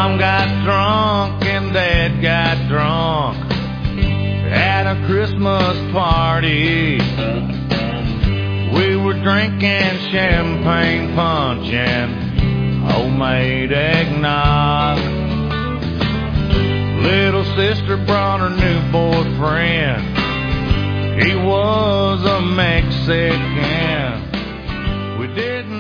Mom got drunk and Dad got drunk at a Christmas party. We were drinking champagne punch and homemade eggnog. Little sister brought her new boyfriend. He was a Mexican. We didn't